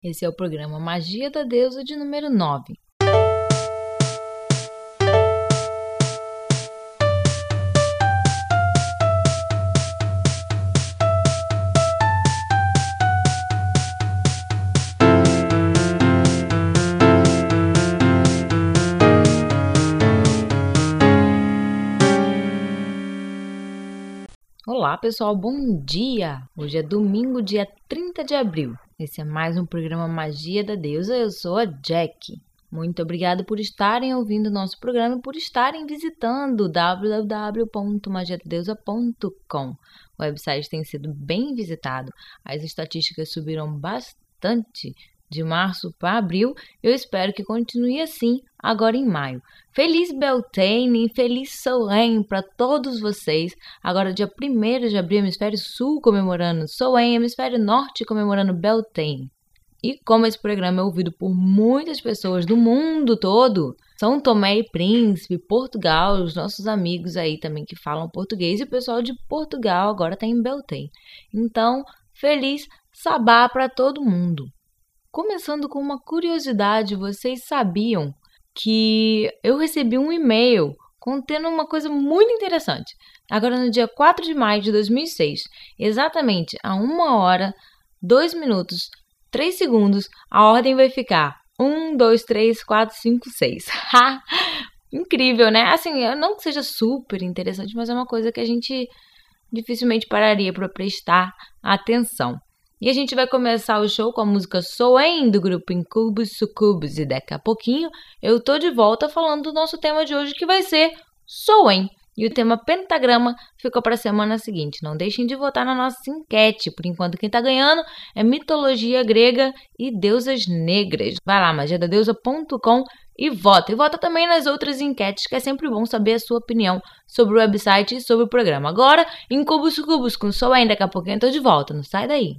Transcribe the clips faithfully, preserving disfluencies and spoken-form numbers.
Esse é o programa Magia da Deusa de número nove. Olá pessoal, bom dia! Hoje é domingo, dia trinta de abril. Esse é mais um programa Magia da Deusa, eu sou a Jack. Muito obrigada por estarem ouvindo o nosso programa e por estarem visitando w w w ponto magia da deusa ponto com. O website tem sido bem visitado, as estatísticas subiram bastante de março para abril. Eu espero que continue assim agora em maio. Feliz Beltane e feliz Samhain para todos vocês. Agora dia primeiro de abril, hemisfério sul comemorando Samhain, hemisfério norte comemorando Beltane. E como esse programa é ouvido por muitas pessoas do mundo todo, São Tomé e Príncipe, Portugal, os nossos amigos aí também que falam português, e o pessoal de Portugal agora está em Beltane. Então, feliz Sabá para todo mundo. Começando com uma curiosidade, vocês sabiam que eu recebi um e-mail contendo uma coisa muito interessante. Agora no dia quatro de maio de dois mil e seis, exatamente a uma hora, dois minutos, três segundos, a ordem vai ficar um, dois, três, quatro, cinco, seis. Incrível, né? Assim, não que seja super interessante, mas é uma coisa que a gente dificilmente pararia para prestar atenção. E a gente vai começar o show com a música Samhain, do grupo Incubus Succubus. E daqui a pouquinho eu tô de volta falando do nosso tema de hoje, que vai ser Samhain. E o tema pentagrama ficou para a semana seguinte. Não deixem de votar na nossa enquete. Por enquanto, quem tá ganhando é mitologia grega e deusas negras. Vai lá, magia da deusa ponto com e vota. E vota também nas outras enquetes, que é sempre bom saber a sua opinião sobre o website e sobre o programa. Agora, Incubus Succubus com Samhain. Daqui a pouquinho eu tô de volta. Não sai daí.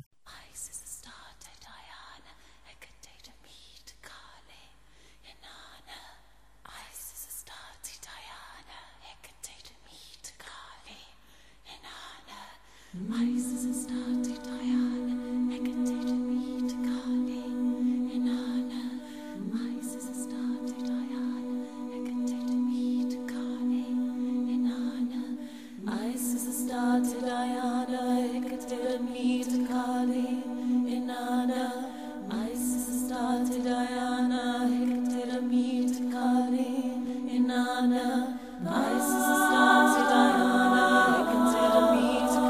Isis, Astarte, Diana, Hecate, Demeter, Kali, Inanna. Isis, Astarte, Diana, Hecate, Demeter, Kali, Inanna. Isis, Astarte, Diana, Hecate, Demeter, Kali, Inanna. Isis, Astarte, Diana, Hecate, Demeter, Kali, Inanna. Isis, Astarte, Diana, Hecate, Demeter,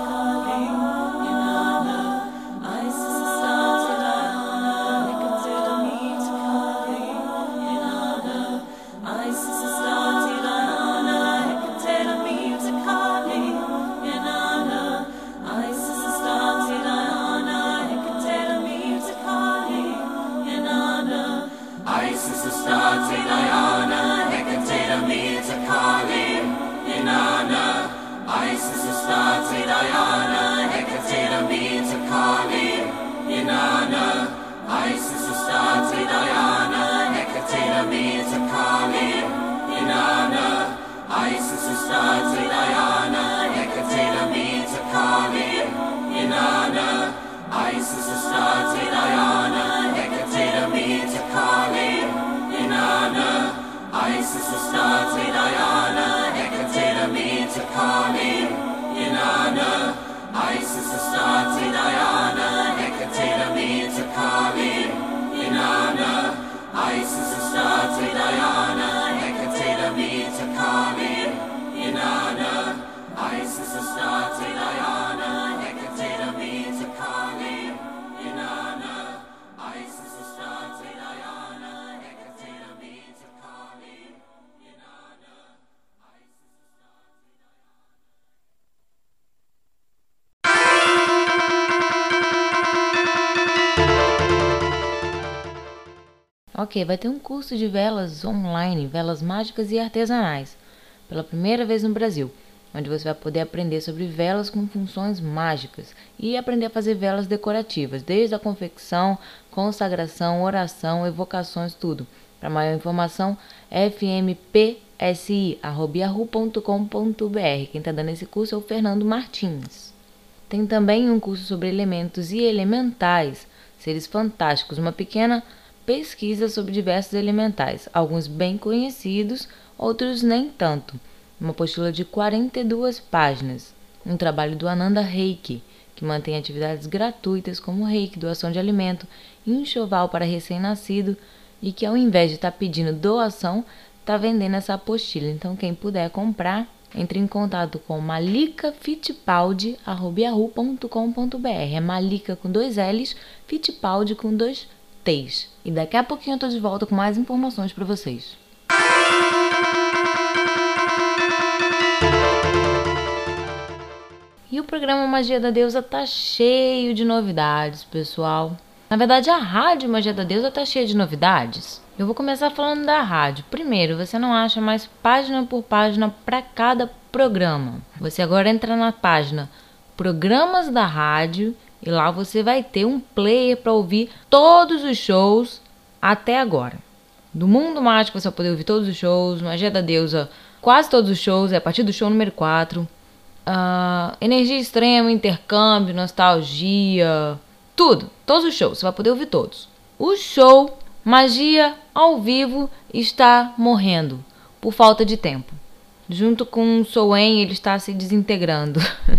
Ok, vai ter um curso de velas online, velas mágicas e artesanais, pela primeira vez no Brasil, onde você vai poder aprender sobre velas com funções mágicas e aprender a fazer velas decorativas, desde a confecção, consagração, oração, evocações, tudo. Para maior informação, f m p s i arroba yahoo ponto com ponto b r. Quem está dando esse curso é o Fernando Martins. Tem também um curso sobre elementos e elementais, Seres fantásticos, uma pequena pesquisa sobre diversos elementais, alguns bem conhecidos, outros nem tanto. Uma apostila de quarenta e duas páginas. Um trabalho do Ananda Reiki, que mantém atividades gratuitas como reiki, doação de alimento, enxoval para recém-nascido e que ao invés de estar tá pedindo doação, está vendendo essa apostila. Então quem puder comprar, entre em contato com malika fittipaldi arroba yahoo ponto com ponto br. É Malika com dois L's, Fittipaldi com dois T's. E daqui a pouquinho eu tô de volta com mais informações para vocês. E o programa Magia da Deusa tá cheio de novidades, pessoal. Na verdade, a rádio Magia da Deusa tá cheia de novidades. Eu vou começar falando da rádio. Primeiro, você não acha mais página por página para cada programa. Você agora entra na página Programas da Rádio e lá você vai ter um player para ouvir todos os shows até agora. Do Mundo Mágico você vai poder ouvir todos os shows. Magia da Deusa, quase todos os shows, é a partir do show número quatro. Uh, energia extrema, intercâmbio, nostalgia, tudo, todos os shows, você vai poder ouvir todos. O show Magia ao Vivo está morrendo por falta de tempo. Junto com o Soen, ele está se desintegrando.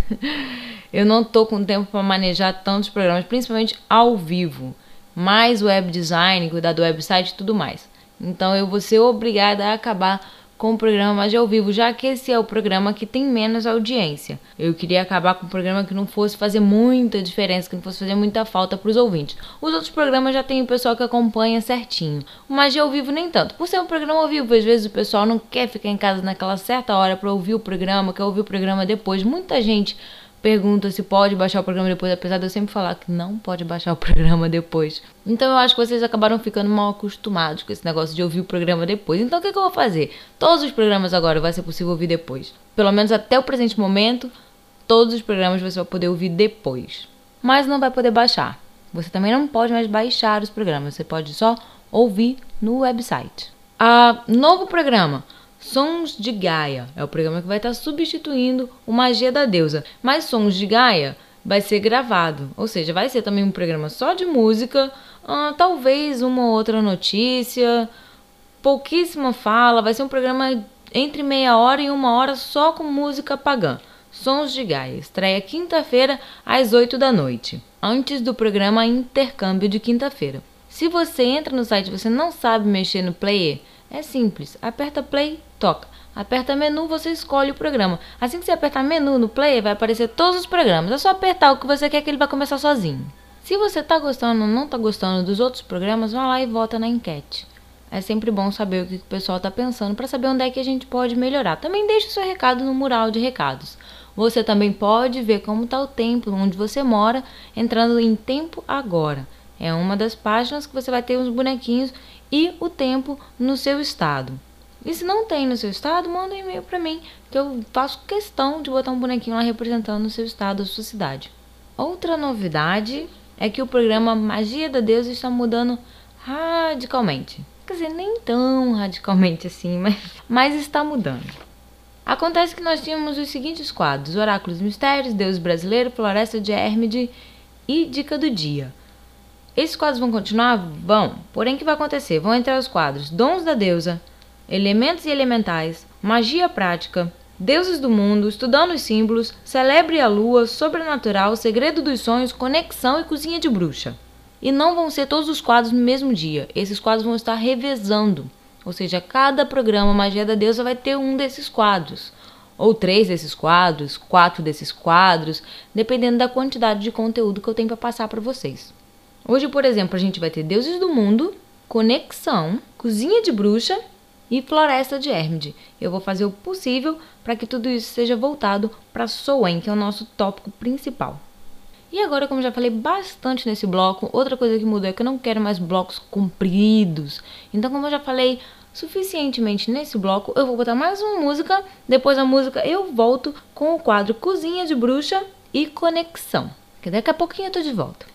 Eu não tô com tempo para manejar tantos programas, principalmente ao vivo, mais web design, cuidar do website e tudo mais. Então eu vou ser obrigada a acabar com o programa Magia ao Vivo, já que esse é o programa que tem menos audiência. Eu queria acabar com um programa que não fosse fazer muita diferença, que não fosse fazer muita falta para os ouvintes. Os outros programas já tem o pessoal que acompanha certinho. O Magia ao Vivo nem tanto. Por ser um programa ao vivo, às vezes o pessoal não quer ficar em casa naquela certa hora para ouvir o programa, quer ouvir o programa depois. Muita gente pergunta se pode baixar o programa depois, apesar de eu sempre falar que não pode baixar o programa depois. Então eu acho que vocês acabaram ficando mal acostumados com esse negócio de ouvir o programa depois. Então o que, que eu vou fazer? Todos os programas agora vai ser possível ouvir depois. Pelo menos até o presente momento, todos os programas você vai poder ouvir depois. Mas não vai poder baixar. Você também não pode mais baixar os programas, você pode só ouvir no website. Ah, novo programa. Sons de Gaia é o programa que vai estar substituindo o Magia da Deusa. Mas Sons de Gaia vai ser gravado, ou seja, vai ser também um programa só de música, uh, talvez uma ou outra notícia, pouquíssima fala, vai ser um programa entre meia hora e uma hora só com música pagã. Sons de Gaia, estreia quinta-feira às oito da noite, antes do programa Intercâmbio de quinta-feira. Se você entra no site e você não sabe mexer no player, é simples, aperta play, toca. Aperta menu, você escolhe o programa. Assim que você apertar menu no player, vai aparecer todos os programas. É só apertar o que você quer que ele vai começar sozinho. Se você tá gostando ou não tá gostando dos outros programas, vai lá e vota na enquete. É sempre bom saber o que o pessoal tá pensando para saber onde é que a gente pode melhorar. Também deixe o seu recado no mural de recados. Você também pode ver como tá o tempo onde você mora, entrando em Tempo Agora. É uma das páginas que você vai ter uns bonequinhos e o tempo no seu estado. E se não tem no seu estado, manda um e-mail para mim, que eu faço questão de botar um bonequinho lá representando o seu estado, a sua cidade. Outra novidade é que o programa Magia da Deusa está mudando radicalmente. Quer dizer, nem tão radicalmente assim, mas, mas está mudando. Acontece que nós tínhamos os seguintes quadros: Oráculos Mistérios, Deus Brasileiro, Floresta de Hermide e Dica do Dia. Esses quadros vão continuar? Vão. Porém, o que vai acontecer? Vão entrar os quadros Dons da Deusa, Elementos e Elementais, Magia Prática, Deuses do Mundo, Estudando os Símbolos, Celebre a Lua, Sobrenatural, Segredo dos Sonhos, Conexão e Cozinha de Bruxa. E não vão ser todos os quadros no mesmo dia. Esses quadros vão estar revezando. Ou seja, cada programa Magia da Deusa vai ter um desses quadros. Ou três desses quadros, quatro desses quadros, dependendo da quantidade de conteúdo que eu tenho para passar para vocês. Hoje, por exemplo, a gente vai ter Deuses do Mundo, Conexão, Cozinha de Bruxa e Floresta de Hermide. Eu vou fazer o possível para que tudo isso seja voltado para Soen, que é o nosso tópico principal. E agora, como já falei bastante nesse bloco, outra coisa que mudou é que eu não quero mais blocos compridos. Então, como eu já falei suficientemente nesse bloco, eu vou botar mais uma música. Depois da música eu volto com o quadro Cozinha de Bruxa e Conexão. Que daqui a pouquinho eu tô de volta.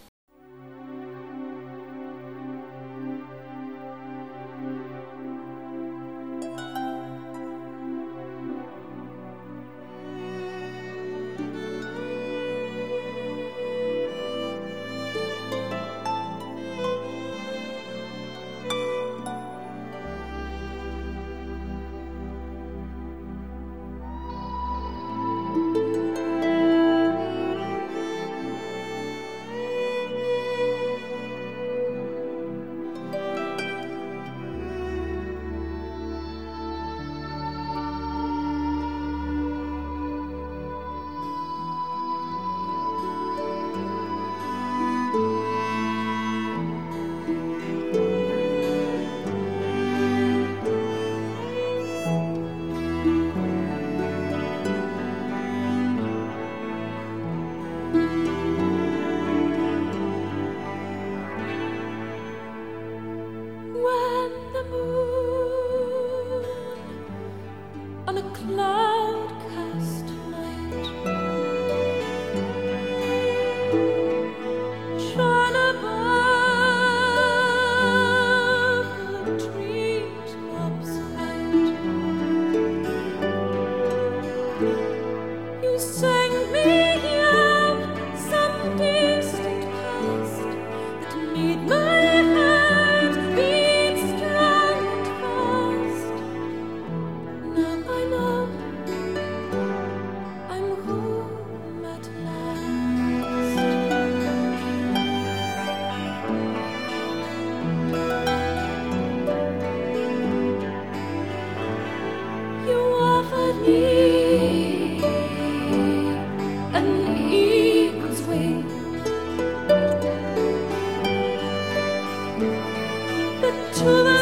that to the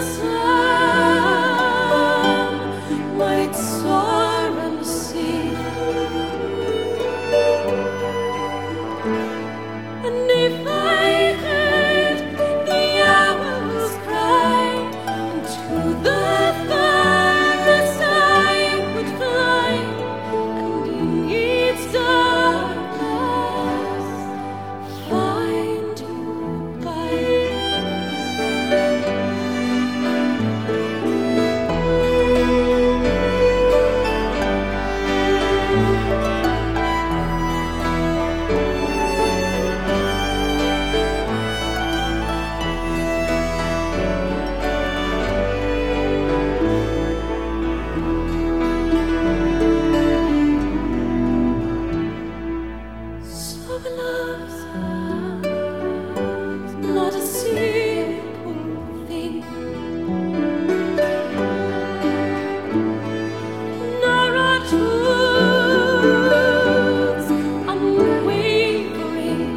sun might soar and see. And if I heard the owls cry, and to the farthest I would fly, and in its darkness find you by. So love's not a simple thing, nor are truths unwavering.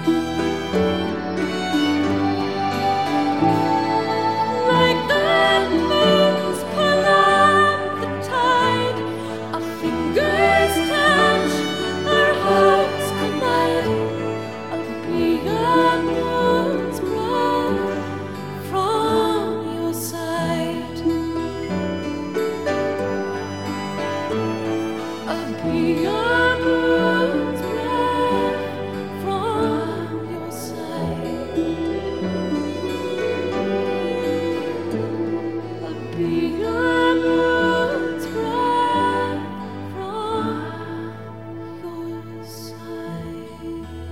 Like the moon's pull on the tide, our fingers touch, our hearts collide. I'll be a moon's breath from your side. I'll be a moon's breath from your side. I'll be a moon's breath from your side.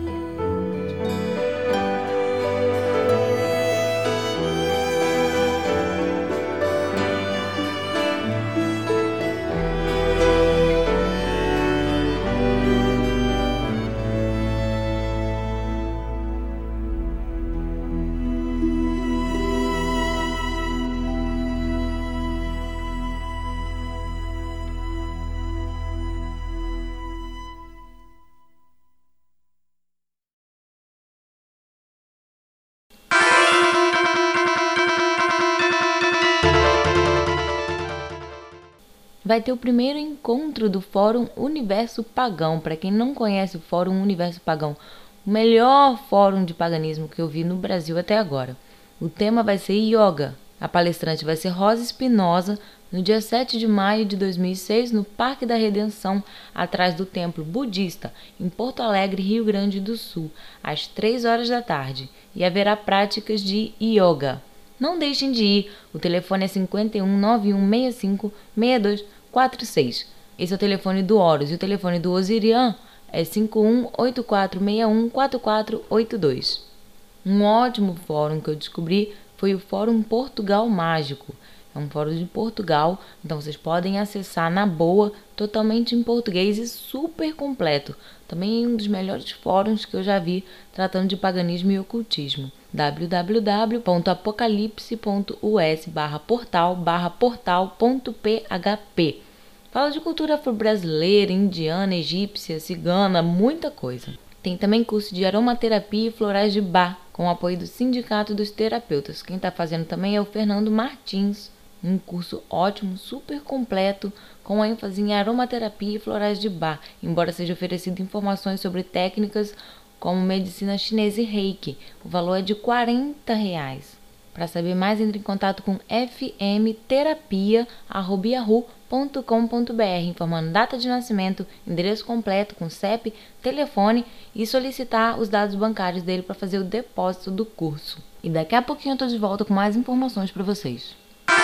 Vai ter o primeiro encontro do Fórum Universo Pagão. Para quem não conhece o Fórum Universo Pagão, o melhor fórum de paganismo que eu vi no Brasil até agora. O tema vai ser Yoga. A palestrante vai ser Rosa Espinosa, no dia sete de maio de dois mil e seis, no Parque da Redenção, atrás do Templo Budista, em Porto Alegre, Rio Grande do Sul, às três horas da tarde. E haverá práticas de Yoga. Não deixem de ir, o telefone é cinco um nove um seis cinco seis dois quatro seis. Esse é o telefone do Horus e o telefone do Osirian é cinco um oito quatro seis um quatro quatro oito dois. Um ótimo fórum que eu descobri foi o Fórum Portugal Mágico. É um fórum de Portugal, então vocês podem acessar na boa, totalmente em português e super completo. Também é um dos melhores fóruns que eu já vi tratando de paganismo e ocultismo. w w w ponto apocalipse ponto u s barra portal barra portal ponto p h p. Fala de cultura afro-brasileira, indiana, egípcia, cigana, muita coisa. Tem também curso de aromaterapia e florais de Bach, com o apoio do Sindicato dos Terapeutas. Quem está fazendo também é o Fernando Martins. Um curso ótimo, super completo, com ênfase em aromaterapia e florais de Bach, embora seja oferecido informações sobre técnicas como medicina chinesa e reiki. O valor é de quarenta reais. Para saber mais, entre em contato com f m terapia arroba yahoo ponto com ponto b r, informando data de nascimento, endereço completo com C E P, telefone e solicitar os dados bancários dele para fazer o depósito do curso. E daqui a pouquinho eu estou de volta com mais informações para vocês.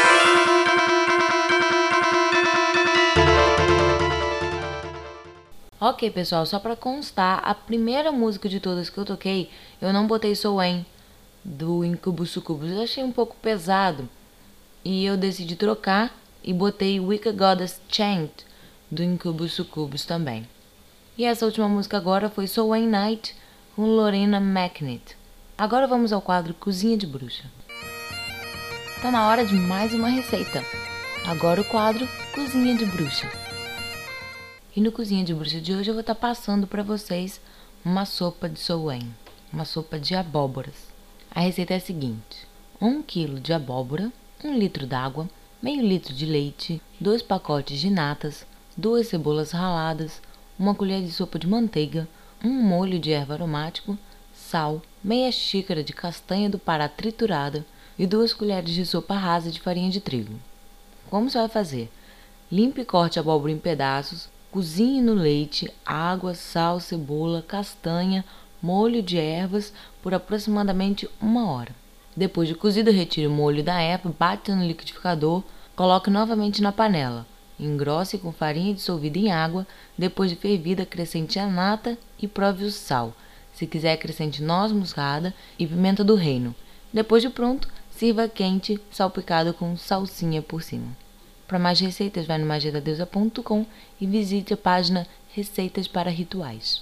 Ok, pessoal, só para constar, a primeira música de todas que eu toquei, eu não botei Soen, do Incubus Succubus. Eu achei um pouco pesado e eu decidi trocar e botei Wicca Goddess Chant, do Incubus Succubus também. E essa última música agora foi Soen Night, com Lorena McNitt. Agora vamos ao quadro Cozinha de Bruxa. Tá na hora de mais uma receita. Agora o quadro Cozinha de Bruxa. E no Cozinha de Bruxa de hoje eu vou estar passando para vocês uma sopa de Soen, uma sopa de abóboras. A receita é a seguinte: um quilo de abóbora, um litro d'água, meio litro de leite, dois pacotes de natas, duas cebolas raladas, uma colher de sopa de manteiga, um molho de erva aromático, sal, meia xícara de castanha do Pará triturada e duas colheres de sopa rasa de farinha de trigo. Como você vai fazer? Limpe e corte a abóbora em pedaços, cozinhe no leite, água, sal, cebola, castanha, molho de ervas por aproximadamente uma hora. Depois de cozido, retire o molho da erva, bata no liquidificador, coloque novamente na panela. Engrosse com farinha dissolvida em água, depois de fervida, acrescente a nata e prove o sal. Se quiser, acrescente noz moscada e pimenta do reino. Depois de pronto, sirva quente, salpicado com salsinha por cima. Para mais receitas, vai no magia da deusa ponto com e visite a página Receitas para Rituais.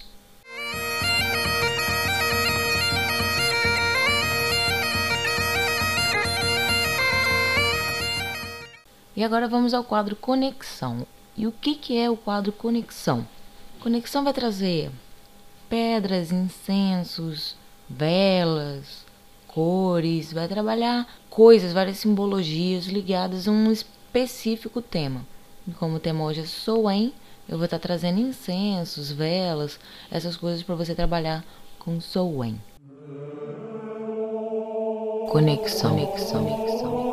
E agora vamos ao quadro Conexão. E o que, que é o quadro Conexão? Conexão vai trazer pedras, incensos, velas, cores, vai trabalhar coisas, várias simbologias ligadas a um específico tema. E como o tema hoje é Soen, eu vou estar trazendo incensos, velas, essas coisas para você trabalhar com Soen. Conexão, conexão, conexão.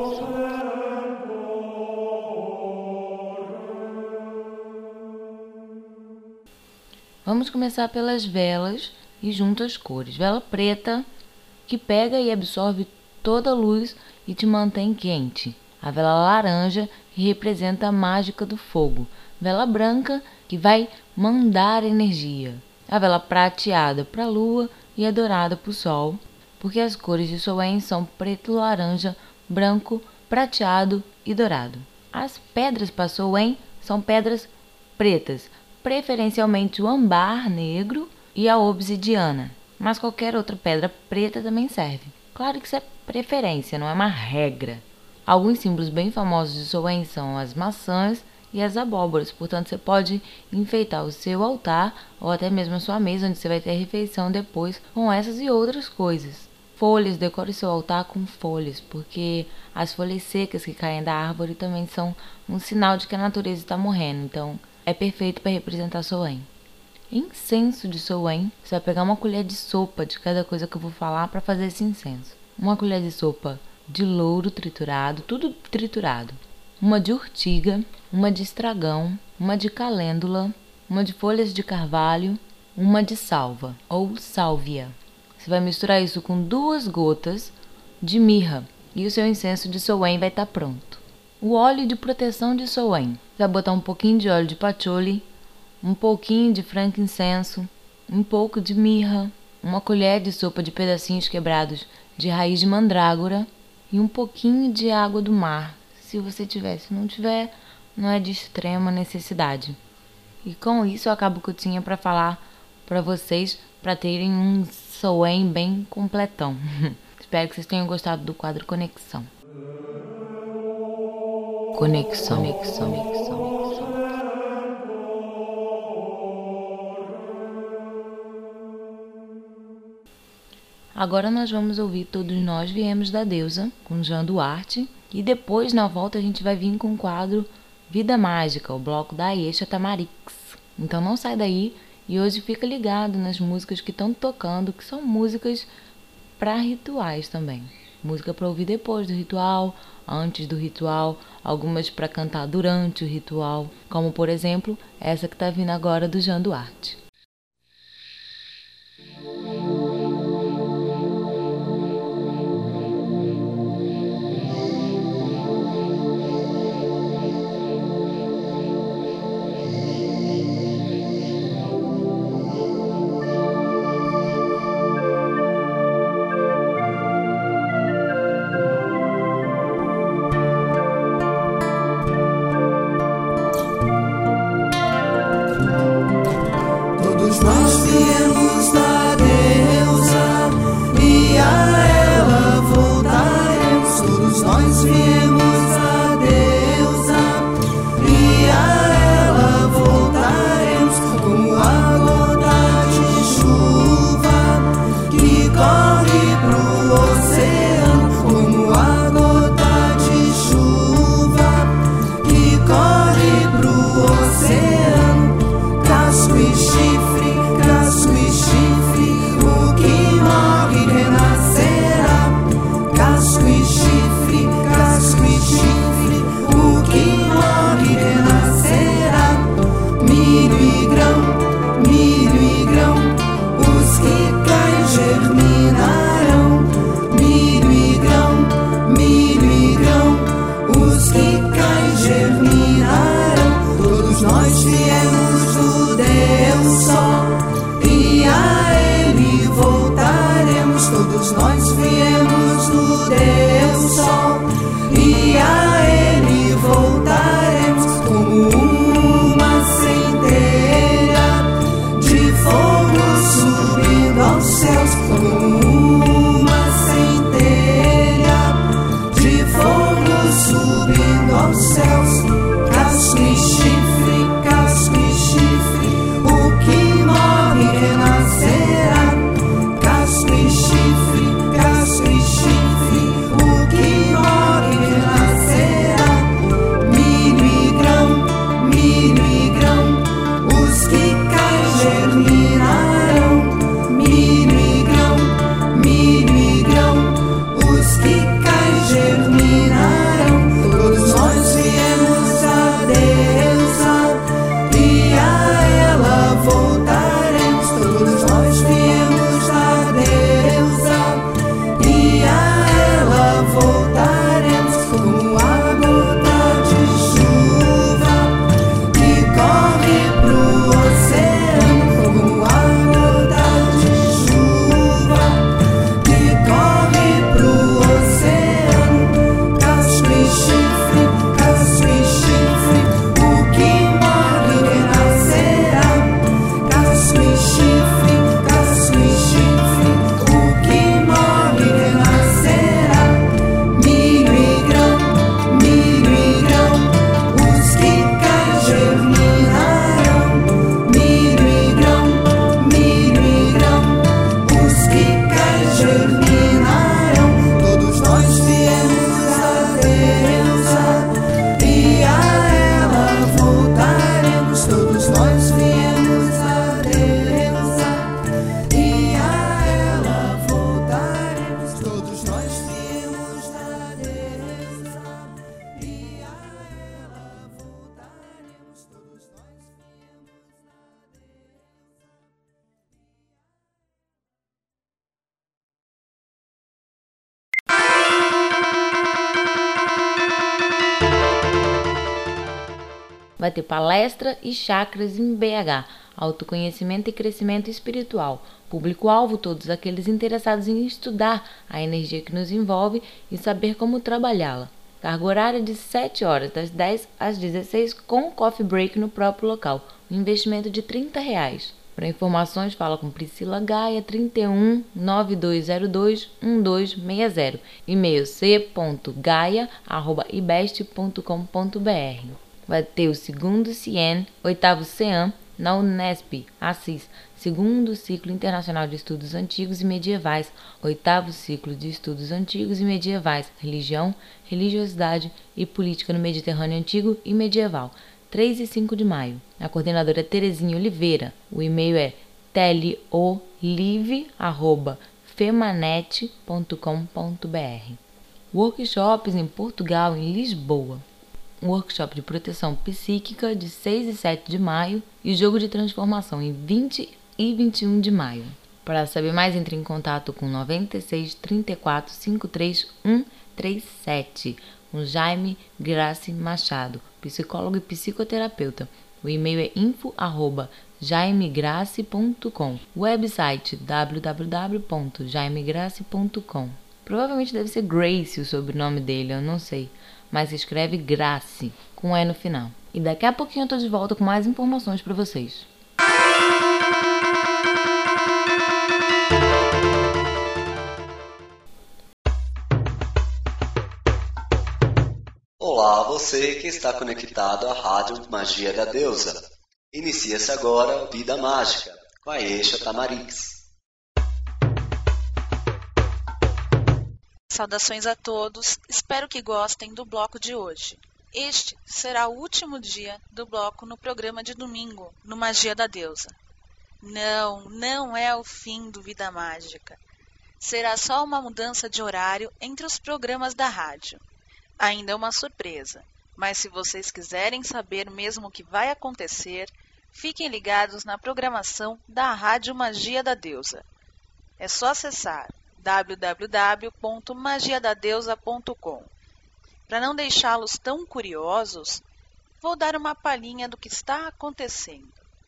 Vamos começar pelas velas e junto as cores. Vela preta, que pega e absorve toda a luz e te mantém quente. A vela laranja, que representa a mágica do fogo. Vela branca, que vai mandar energia. A vela prateada para a lua e a dourada para o sol, porque as cores de Soen são preto, laranja, branco, prateado e dourado. As pedras para Soen são pedras pretas, preferencialmente o âmbar negro e a obsidiana, mas qualquer outra pedra preta também serve. Claro que isso é preferência, não é uma regra. Alguns símbolos bem famosos de Soen são as maçãs e as abóboras, portanto você pode enfeitar o seu altar ou até mesmo a sua mesa, onde você vai ter a refeição depois, com essas e outras coisas. Folhas, decore seu altar com folhas, porque as folhas secas que caem da árvore também são um sinal de que a natureza está morrendo, então é perfeito para representar Soen. Incenso de Soen, você vai pegar uma colher de sopa de cada coisa que eu vou falar para fazer esse incenso. Uma colher de sopa de louro triturado, tudo triturado. Uma de urtiga, uma de estragão, uma de calêndula, uma de folhas de carvalho, uma de salva ou sálvia. Você vai misturar isso com duas gotas de mirra e o seu incenso de Soen vai estar pronto. O óleo de proteção de Soen. Você vai botar um pouquinho de óleo de patchouli, um pouquinho de frankincenso, um pouco de mirra, uma colher de sopa de pedacinhos quebrados de raiz de mandrágora e um pouquinho de água do mar, se você tiver. Se não tiver, não é de extrema necessidade. E com isso eu acabo o que eu tinha para falar para vocês, para terem um Soen bem completão. Espero que vocês tenham gostado do quadro Conexão. Conexão, conexão, conexão, conexão. Agora nós vamos ouvir Todos Nós Viemos da Deusa, com Jean Duarte. E depois, na volta, a gente vai vir com o quadro Vida Mágica, o bloco da Aisha Tamarix. Então não sai daí e hoje fica ligado nas músicas que estão tocando, que são músicas para rituais também. Música para ouvir depois do ritual, antes do ritual, algumas para cantar durante o ritual, como por exemplo essa que está vindo agora do Jean Duarte. Nós viemos da deusa e a ela voltaremos. Todos nós viemos da deusa e a ela voltaremos. Como a gota de chuva que corre pro oceano, como a Vai ter palestra e chakras em B H, autoconhecimento e crescimento espiritual. Público-alvo, todos aqueles interessados em estudar a energia que nos envolve e saber como trabalhá-la. Carga horária de sete horas, das dez às dezesseis, com coffee break no próprio local. Um investimento de trinta reais. Para informações, fala com Priscila Gaia, trinta e um, nove dois zero dois, um dois seis zero. E-mail c ponto gaia arroba ibeste ponto com ponto b r. Vai ter o segundo C I E N, oitavo C E A M, na Unesp, Assis, segundo ciclo internacional de estudos antigos e medievais, oitavo ciclo de estudos antigos e medievais, religião, religiosidade e política no Mediterrâneo antigo e medieval, três e cinco de maio. A coordenadora é Terezinha Oliveira. O e-mail é teleolive arroba femanet ponto com ponto b r. Workshops em Portugal, em Lisboa. Um workshop de proteção psíquica de seis e sete de maio e jogo de transformação em vinte e vinte e um de maio. Para saber mais, entre em contato com nove seis, trinta e quatro, cinquenta e três, cento e trinta e sete, com Jaime Grace Machado, psicólogo e psicoterapeuta. O e-mail é info arroba jaimegrace ponto com. Website w w w ponto jaimegrace ponto com. Provavelmente deve ser Grace o sobrenome dele, eu não sei. Mas se escreve Grace, com E no final. E daqui a pouquinho eu tô de volta com mais informações para vocês. Olá, você que está conectado à Rádio Magia da Deusa. Inicia-se agora Vida Mágica, com a Ayesha Tamarix. Saudações a todos, espero que gostem do bloco de hoje. Este será o último dia do bloco no programa de domingo, no Magia da Deusa. Não, não é o fim do Vida Mágica. Será só uma mudança de horário entre os programas da rádio. Ainda é uma surpresa, mas se vocês quiserem saber mesmo o que vai acontecer, fiquem ligados na programação da Rádio Magia da Deusa. É só acessar w w w ponto magia da deusa ponto com. Para não deixá-los tão curiosos, vou dar uma palhinha do que está acontecendo.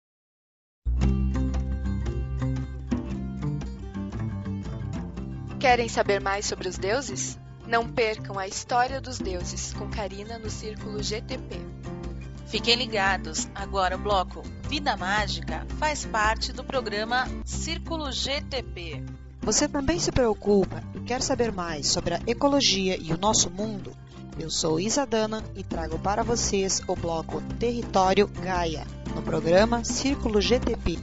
Querem saber mais sobre os deuses? Não percam a História dos Deuses, com Karina no Círculo G T P. Fiquem ligados, agora o bloco Vida Mágica faz parte do programa Círculo G T P. Você também se preocupa e quer saber mais sobre a ecologia e o nosso mundo? Eu sou Isadana e trago para vocês o bloco Território Gaia, no programa Círculo G T P.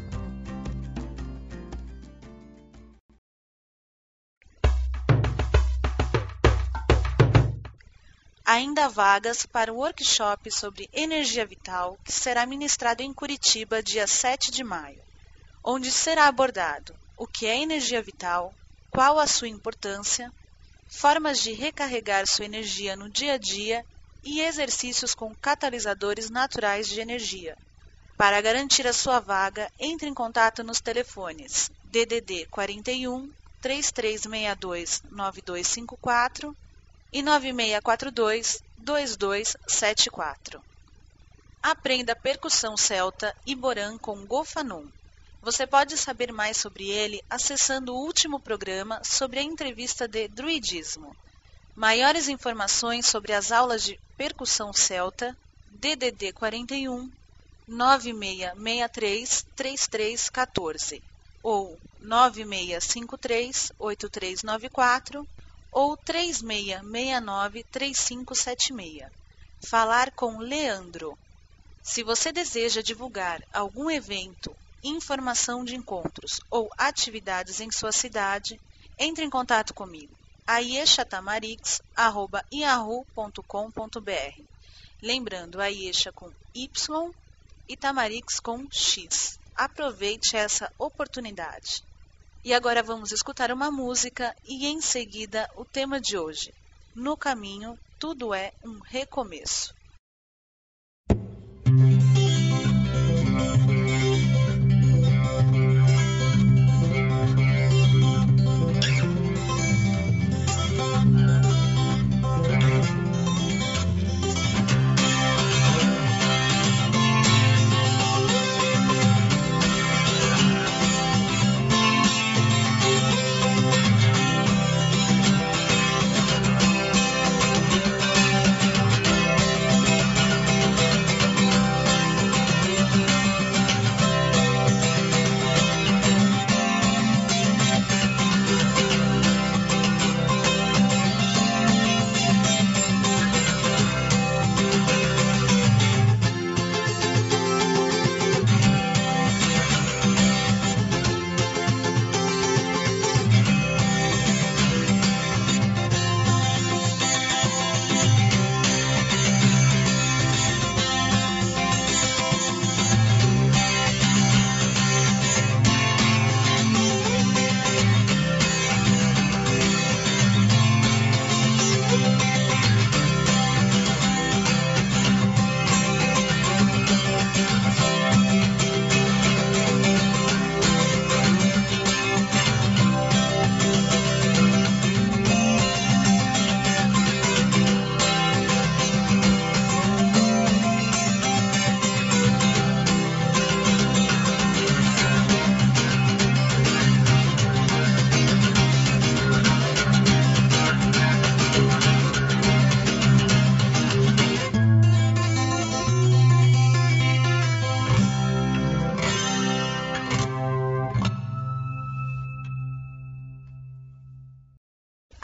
Ainda há vagas para o workshop sobre energia vital que será ministrado em Curitiba dia sete de maio, onde será abordado o que é energia vital, qual a sua importância, formas de recarregar sua energia no dia a dia e exercícios com catalisadores naturais de energia. Para garantir a sua vaga, entre em contato nos telefones D D D quarenta e um, três três seis dois, nove dois cinco quatro e nove seis quatro dois, dois dois sete quatro. Aprenda percussão celta e borã com Gofanum. Você pode saber mais sobre ele acessando o último programa sobre a entrevista de druidismo. Maiores informações sobre as aulas de percussão celta, D D D quarenta e um, nove seis seis três, três três um quatro ou nove seis cinco três, oito três nove quatro ou três seis seis nove, três cinco sete seis. Falar com Leandro. Se você deseja divulgar algum evento, informação de encontros ou atividades em sua cidade, entre em contato comigo, ayesha tamarix arroba yahoo ponto com ponto b r. Lembrando, Ayesha com Y e Tamarix com X. Aproveite essa oportunidade. E agora vamos escutar uma música e em seguida o tema de hoje. No caminho, tudo é um recomeço.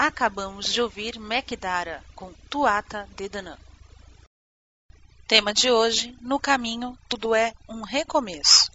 acabamos de ouvir Mekdara com Tuata de Danann. Tema de hoje: no caminho tudo é um recomeço.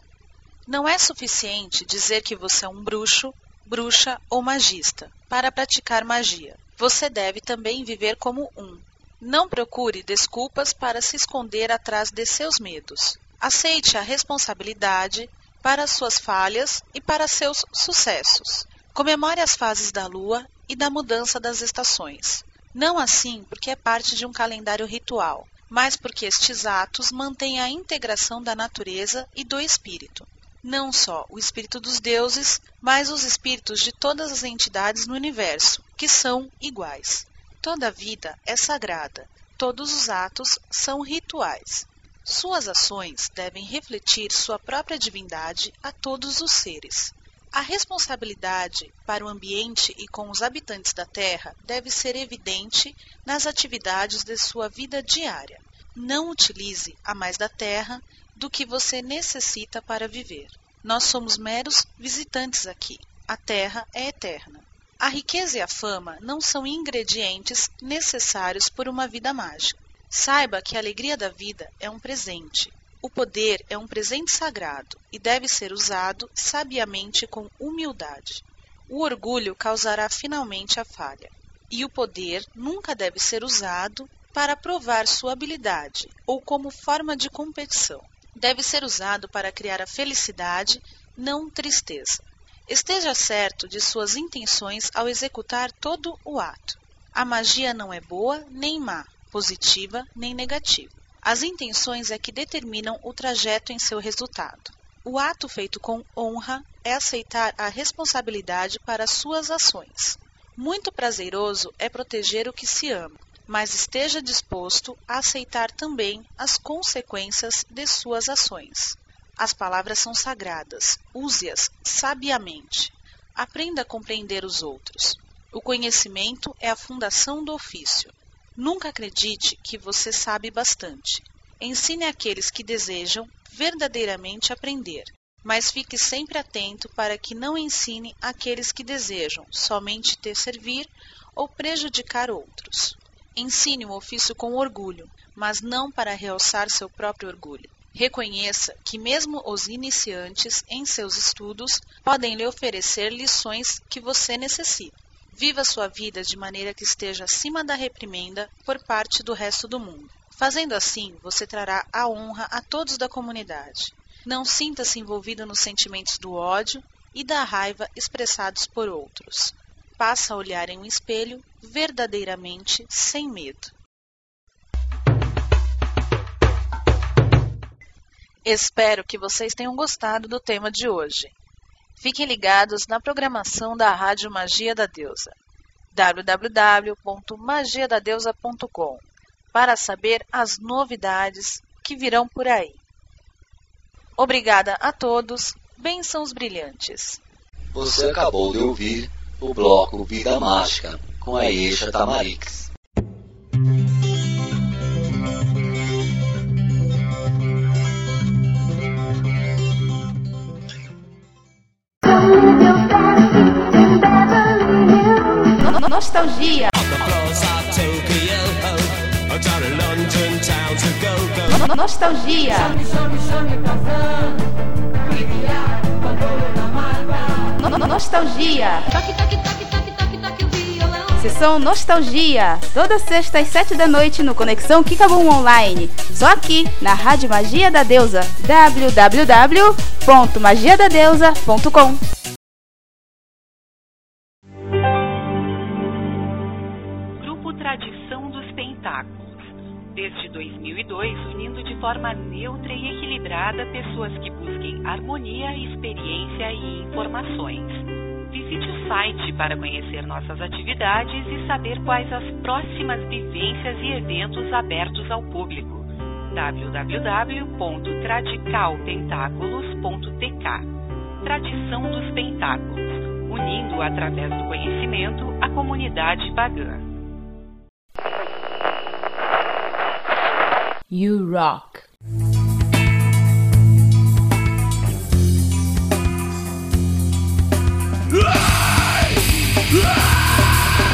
Não é suficiente dizer que você é um bruxo, bruxa ou magista para praticar magia. Você deve também viver como um. Não procure desculpas para se esconder atrás de seus medos. Aceite a responsabilidade para suas falhas e para seus sucessos. Comemore as fases da lua e da mudança das estações. Não assim porque é parte de um calendário ritual, mas porque estes atos mantêm a integração da natureza e do espírito. Não só o espírito dos deuses, mas os espíritos de todas as entidades no universo, que são iguais. Toda vida é sagrada, todos os atos são rituais. Suas ações devem refletir sua própria divindade a todos os seres. A responsabilidade para o ambiente e com os habitantes da Terra deve ser evidente nas atividades de sua vida diária. Não utilize a mais da Terra do que você necessita para viver. Nós somos meros visitantes aqui. A Terra é eterna. A riqueza e a fama não são ingredientes necessários por uma vida mágica. Saiba que a alegria da vida é um presente. O poder é um presente sagrado e deve ser usado sabiamente com humildade. O orgulho causará finalmente a falha, e o poder nunca deve ser usado para provar sua habilidade ou como forma de competição. Deve ser usado para criar a felicidade, não tristeza. Esteja certo de suas intenções ao executar todo o ato. A magia não é boa nem má, positiva nem negativa. As intenções é que determinam o trajeto em seu resultado. O ato feito com honra é aceitar a responsabilidade para suas ações. Muito prazeroso é proteger o que se ama, mas esteja disposto a aceitar também as consequências de suas ações. As palavras são sagradas, use-as sabiamente. Aprenda a compreender os outros. O conhecimento é a fundação do ofício. Nunca acredite que você sabe bastante. Ensine àqueles que desejam verdadeiramente aprender, mas fique sempre atento para que não ensine àqueles que desejam somente te servir ou prejudicar outros. Ensine o ofício com orgulho, mas não para realçar seu próprio orgulho. Reconheça que mesmo os iniciantes em seus estudos podem lhe oferecer lições que você necessita. Viva sua vida de maneira que esteja acima da reprimenda por parte do resto do mundo. Fazendo assim, você trará a honra a todos da comunidade. Não sinta-se envolvido nos sentimentos do ódio e da raiva expressados por outros. Passa a olhar em um espelho verdadeiramente sem medo. Espero que vocês tenham gostado do tema de hoje. Fiquem ligados na programação da Rádio Magia da Deusa, w w w ponto magia da deusa ponto com, para saber as novidades que virão por aí. Obrigada a todos, bênçãos brilhantes. Você acabou de ouvir o bloco Vida Mágica, com a Eixa Tamarix. Nostalgia. Nostalgia. Nostalgia. Sessão Nostalgia, toda sexta às sete da noite no Conexão Kikabum Online. Só aqui na Rádio Magia da Deusa, w w w ponto magia da deusa ponto com. Tradição dos Pentáculos. Desde dois mil e dois, unindo de forma neutra e equilibrada pessoas que busquem harmonia, experiência e informações. Visite o site para conhecer nossas atividades e saber quais as próximas vivências e eventos abertos ao público. w w w ponto tradical pentáculos ponto t k. Tradição dos Pentáculos, unindo através do conhecimento a comunidade pagã. You rock. Ah!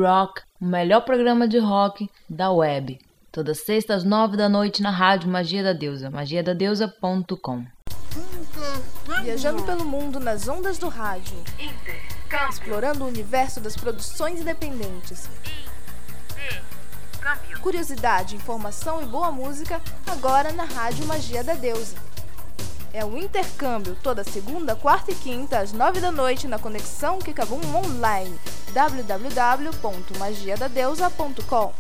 Rock, o melhor programa de rock da web. Toda sexta às nove da noite na rádio Magia da Deusa, magia da deusa ponto com. Viajando pelo mundo nas ondas do rádio. Explorando o universo das produções independentes. Curiosidade, informação e boa música agora na rádio Magia da Deusa. É o Intercâmbio, toda segunda, quarta e quinta, às nove da noite, na Conexão Kikabum Online, w w w ponto magia da deusa ponto com.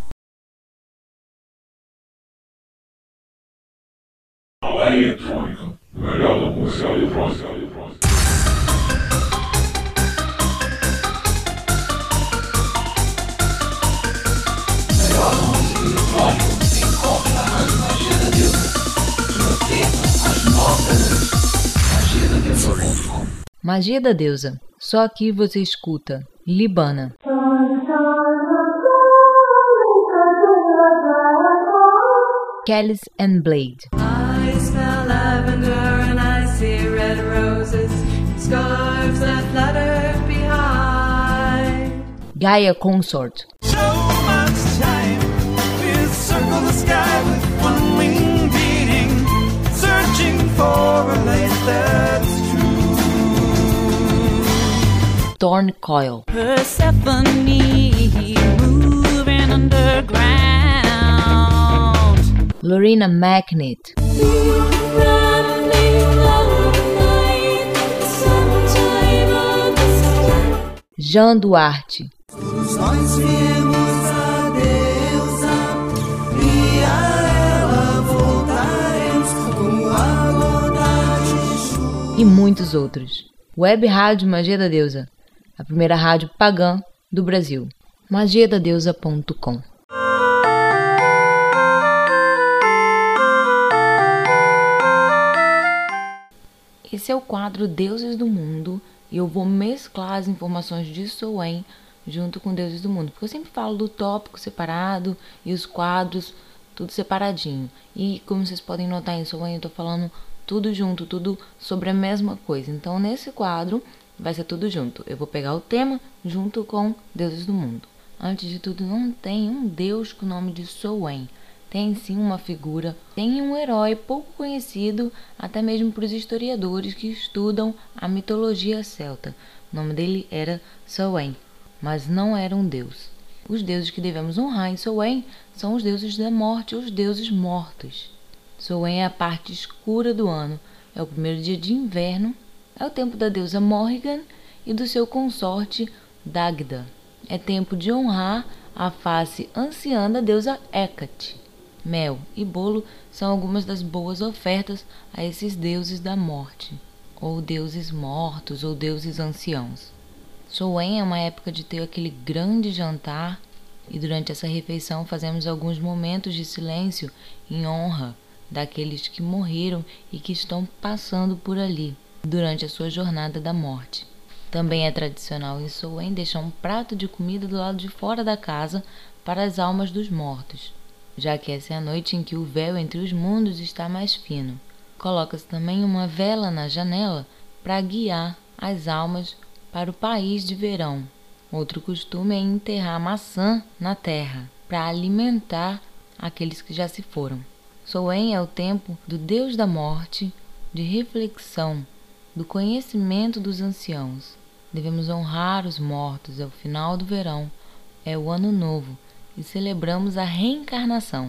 A eletrônica, o melhor da música eletrônica. Magia da Deusa. Só aqui você escuta Libana. Kellys and Blade. I smell lavender and I see red roses, scarves that flutter behind. Gaia Consort. So much time, we'll circle the sky with one wing beating, searching for a light that's true. Thorn Coil. Persephone moving underground. Lorena Magnet. Jean Duarte. Todos nós viemos a deusa e a ela voltaremos como a gota de chuva. E muitos outros. Web Rádio Magia da Deusa, a primeira rádio pagã do Brasil. magia da deusa ponto com. Esse é o quadro Deuses do Mundo e eu vou mesclar as informações de Soen junto com Deuses do Mundo, porque eu sempre falo do tópico separado e os quadros tudo separadinho. E como vocês podem notar em Soen, eu tô falando tudo junto, tudo sobre a mesma coisa. Então nesse quadro vai ser tudo junto. Eu vou pegar o tema junto com Deuses do Mundo. Antes de tudo, não tem um deus com o nome de Soen. Tem sim uma figura, tem um herói pouco conhecido, até mesmo para os historiadores que estudam a mitologia celta. O nome dele era Soen, mas não era um deus. Os deuses que devemos honrar em Soen são os deuses da morte, os deuses mortos. Soen é a parte escura do ano, é o primeiro dia de inverno, é o tempo da deusa Morrigan e do seu consorte Dagda. É tempo de honrar a face anciã da deusa Hecate. Mel e bolo são algumas das boas ofertas a esses deuses da morte, ou deuses mortos, ou deuses anciãos. Soen é uma época de ter aquele grande jantar, e durante essa refeição fazemos alguns momentos de silêncio em honra daqueles que morreram e que estão passando por ali durante a sua jornada da morte. Também é tradicional em Soen deixar um prato de comida do lado de fora da casa para as almas dos mortos, já que essa é a noite em que o véu entre os mundos está mais fino. Coloca-se também uma vela na janela para guiar as almas para o país de verão. Outro costume é enterrar maçã na terra para alimentar aqueles que já se foram. Soen é o tempo do deus da morte, de reflexão, do conhecimento dos anciãos. Devemos honrar os mortos, é o final do verão, é o ano novo, e celebramos a reencarnação.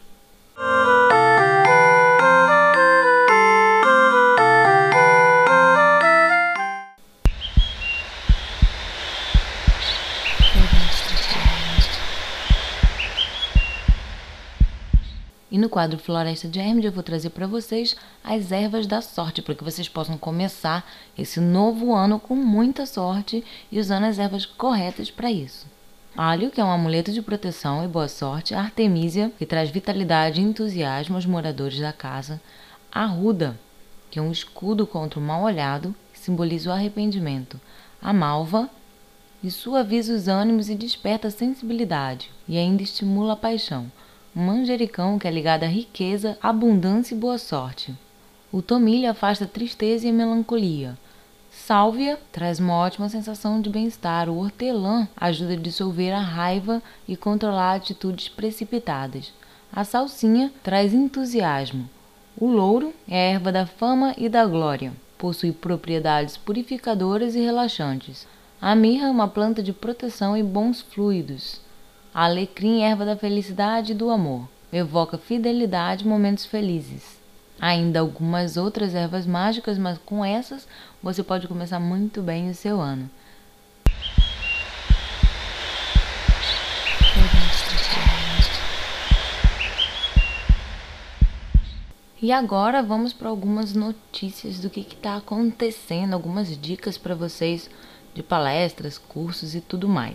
E no quadro Floresta de Hermide eu vou trazer para vocês as ervas da sorte, para que vocês possam começar esse novo ano com muita sorte e usando as ervas corretas para isso. Alho, que é um amuleto de proteção e boa sorte. Artemisia, que traz vitalidade e entusiasmo aos moradores da casa. Arruda, que é um escudo contra o mal-olhado, que simboliza o arrependimento. A malva, que suaviza os ânimos e desperta a sensibilidade, e ainda estimula a paixão. O manjericão, que é ligado à riqueza, abundância e boa sorte. O tomilho afasta a tristeza e a melancolia. sálvia traz uma ótima sensação de bem-estar. O hortelã ajuda a dissolver a raiva e controlar atitudes precipitadas. A salsinha traz entusiasmo. O louro é a erva da fama e da glória. Possui propriedades purificadoras e relaxantes. A mirra é uma planta de proteção e bons fluidos. A alecrim é erva da felicidade e do amor. Evoca fidelidade e momentos felizes. Ainda algumas outras ervas mágicas, mas com essas você pode começar muito bem o seu ano. E agora vamos para algumas notícias do que está acontecendo, algumas dicas para vocês de palestras, cursos e tudo mais.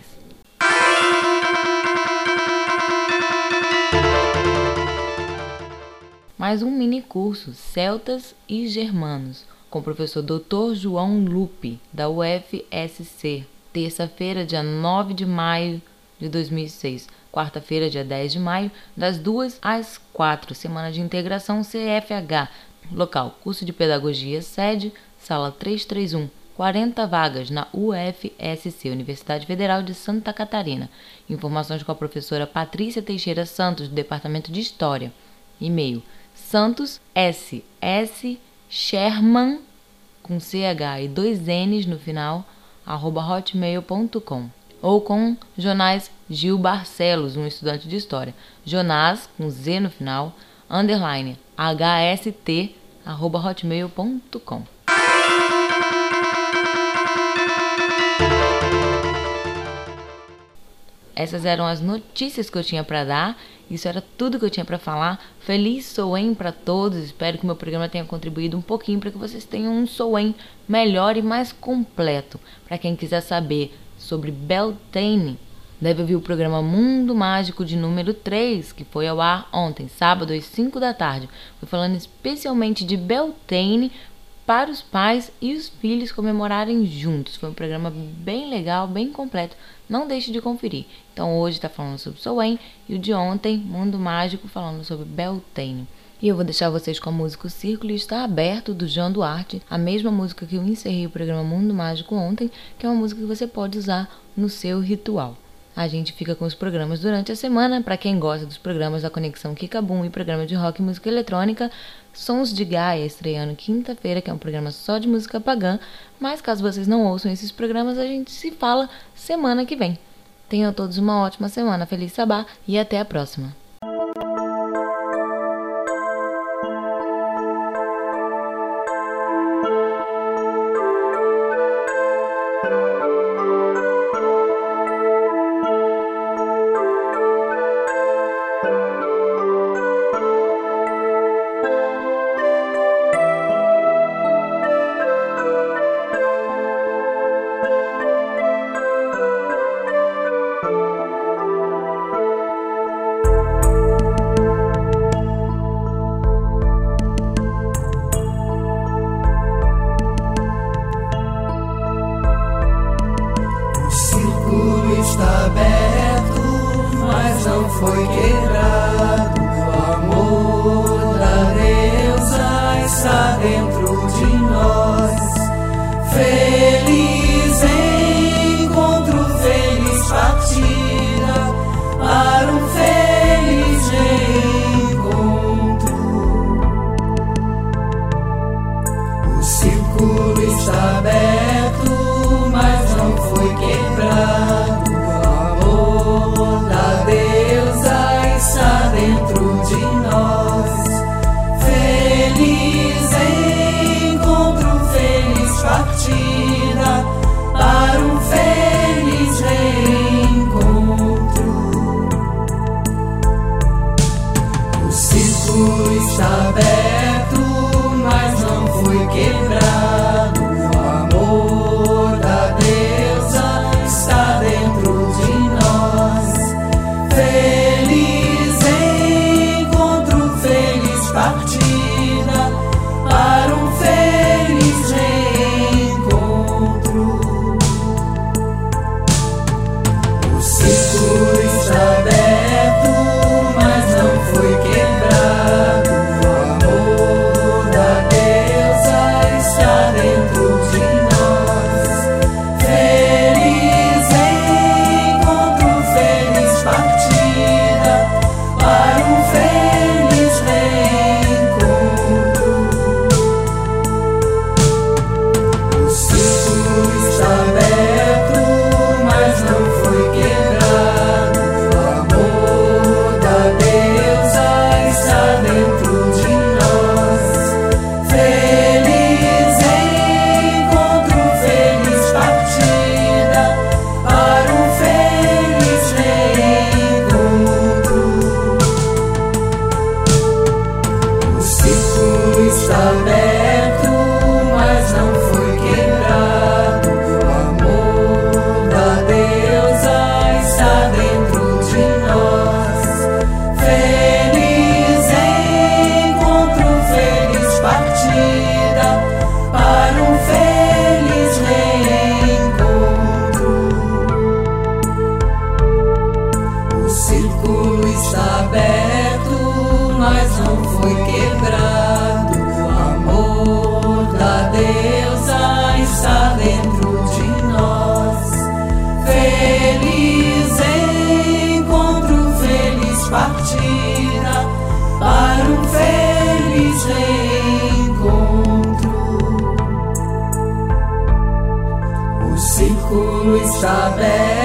Mais um mini curso, Celtas e Germanos, com o professor doutor João Lupe, da U F S C, terça-feira, dia nove de maio de dois mil e seis, quarta-feira, dia dez de maio, das duas às quatro, Semana de Integração C F H, local, curso de Pedagogia, sede, sala trezentos e trinta e um, quarenta vagas na U F S C, Universidade Federal de Santa Catarina. Informações com a professora Patrícia Teixeira Santos, do Departamento de História. E-mail Santos S S Sherman com C H e dois N's no final arroba hotmail ponto com, ou com Jonás Gil Barcelos, um estudante de história. Jonás com Z no final underline H S T arroba hotmail ponto com. Essas eram as notícias que eu tinha para dar. Isso era tudo que eu tinha para falar. Feliz Soen para todos. Espero que o meu programa tenha contribuído um pouquinho para que vocês tenham um Soen melhor e mais completo. Para quem quiser saber sobre Beltane, deve ouvir o programa Mundo Mágico de número três, que foi ao ar ontem, sábado, às cinco da tarde. Foi falando especialmente de Beltane para os pais e os filhos comemorarem juntos. Foi um programa bem legal, bem completo. Não deixe de conferir. Então hoje está falando sobre Soen e o de ontem, Mundo Mágico, falando sobre Beltane. E eu vou deixar vocês com a música O Círculo Está Aberto, do João Duarte, a mesma música que eu encerrei o programa Mundo Mágico ontem, que é uma música que você pode usar no seu ritual. A gente fica com os programas durante a semana. Para quem gosta dos programas da Conexão Kikabum e programa de rock e música eletrônica, Sons de Gaia, estreando quinta-feira, que é um programa só de música pagã. Mas caso vocês não ouçam esses programas, a gente se fala semana que vem. Tenham todos uma ótima semana, feliz sabá e até a próxima. Está aberto, mas não foi quebrado. O amor foi quebrado, o amor da deusa está dentro de nós. Feliz encontro, feliz partida, para um feliz reencontro. O círculo está aberto,